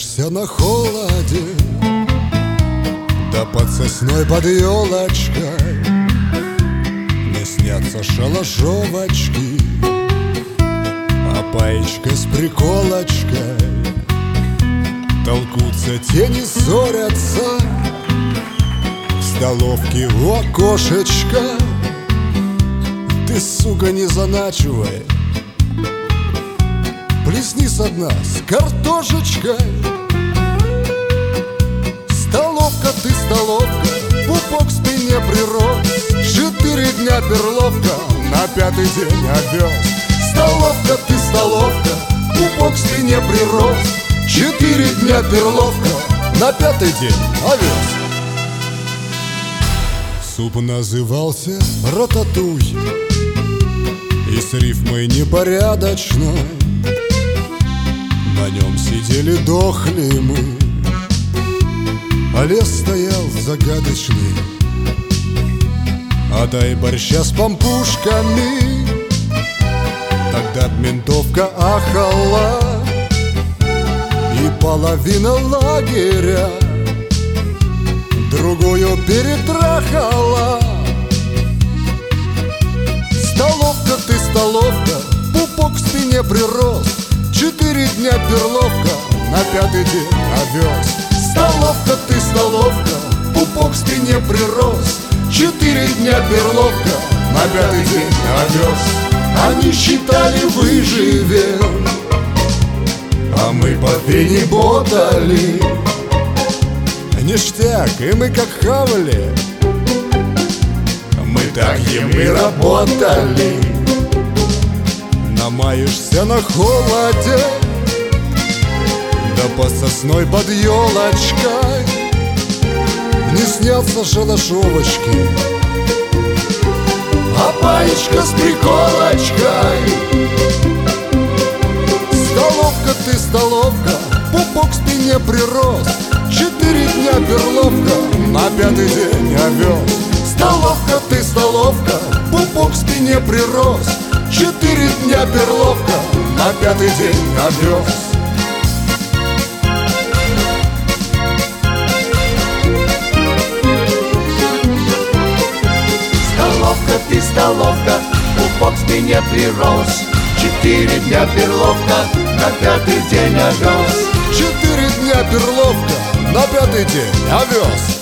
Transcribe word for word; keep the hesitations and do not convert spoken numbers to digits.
Маешься на холоде, да под сосной под елочкой мне снятся шалашовочки, а паечка с приколочкой. Толкутся, тени ссорятся в столовке у окошечка. Ты, сука, не заначивай, плесни со дна с картошечкой. Столовка, ты столовка, пупок к спине прирос. Четыре дня перловка, на пятый день овес. Столовка, ты столовка, пупок к спине прирос. Четыре дня перловка, на пятый день овес. Суп назывался рататуй, и с рифмой непорядочной на нем сидели дохли мы, а лес стоял загадочный. А дай борща с пампушками, тогда б ментовка ахала, и половина лагеря другую перетрахала. Столовка, ты столовка, пупок к спине прирос. Четыре дня перловка, на пятый день овес. Столовка, ты столовка, пупок к спине прирос. Четыре дня перловка, на пятый день овес. Они считали, выживем, а мы по пене ботали. Ништяк, и мы как хавали, мы так ем и работали. Намаешься на холоде, да под сосной под елочкой не снятся шалашовочки, а паечка с приколочкой. Столовка, ты столовка, пупок к спине прирос. Четыре дня перловка, на пятый день овес. Столовка, ты столовка, пупок к спине прирос. Четыре дня перловка, на пятый день овес. Столовка, ты столовка, пупок к спине прирос. Четыре дня перловка, на пятый день овес. Четыре дня перловка, на пятый день овес.